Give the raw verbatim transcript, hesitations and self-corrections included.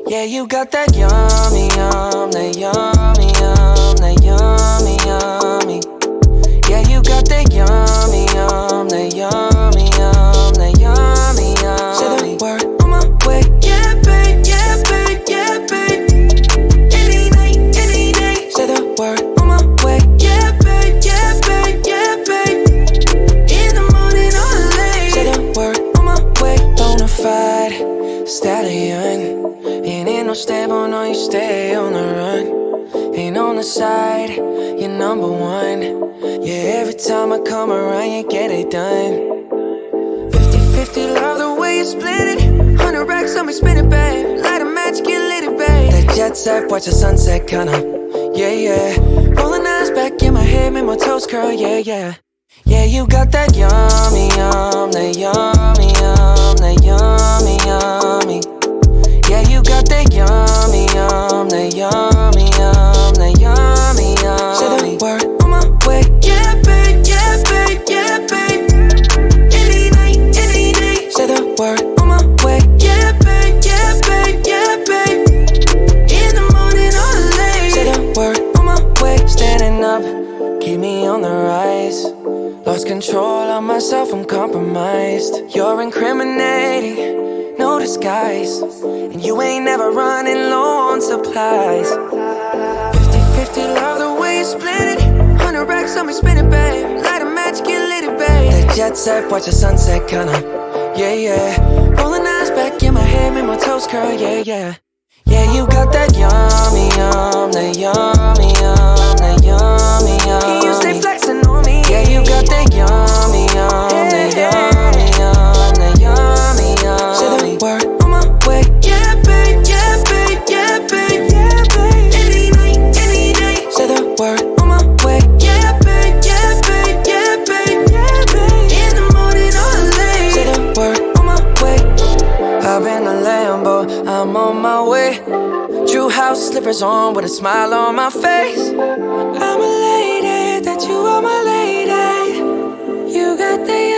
Yeah, you got that yummy, yum, that yummy, yum, that yummy, yummy. Yeah, you got that yummy, yum, that yummy, yum, that yummy, yummy. Say the word on my way. Yeah, babe, yeah, babe, yeah, babe. Any night, any day. Say the word on my way. Yeah, babe, yeah, babe, yeah, babe. In the morning or late. Say the word on my way. Bonafide stallion. Ain't in no stable, no, you stay on the run. Ain't on the side, you're number one. Yeah, every time I come around, you get it done. Fifty fifty, love the way you split it. Hundred racks on me, spin it, babe. Light a match, get lit, it, babe. That jet set, watch the sunset, kinda. Yeah, yeah. Rolling eyes back in my head, make my toes curl, yeah, yeah. Yeah, you got that yummy, yum, that yummy, yum, that yummy, yummy. Yeah, you got that yummy, yum, that yummy, yum, that yummy, yummy. Say the word on my way. Yeah, babe, yeah, babe, yeah, babe. Any night, any day. Say the word on my way. Yeah, babe, yeah, babe, yeah, babe. In the morning or late. Say the word on my way. Standing up, keep me on the rise. Lost control of myself, I'm compromised. You're incriminating, no disguise. And you ain't never running low on supplies. Fifty fifty, love the way you split it. Hundred racks on me, spin it, babe. Light a match, get lit, it, babe. That jet set, watch the sunset, kinda. Yeah, yeah. Rolling eyes back in my head, make my toes curl, yeah, yeah. Yeah, you got that yummy, yum, that yummy, yum, that yummy, yummy. You stay flexing on me. Yeah, you got that yummy, yum, that yummy, yum, that yummy, yum. Say the word on my way. Yeah, babe, yeah, babe, yeah, babe, yeah, babe. Any night, any day. Say the word on my way. Yeah, babe, yeah, babe, yeah, babe, yeah, babe. In the morning or late. Say the word on my way. Hop in the Lambo, I'm on my way. True house slippers on with a smile on my face. I'm elated that you are my lady. You got the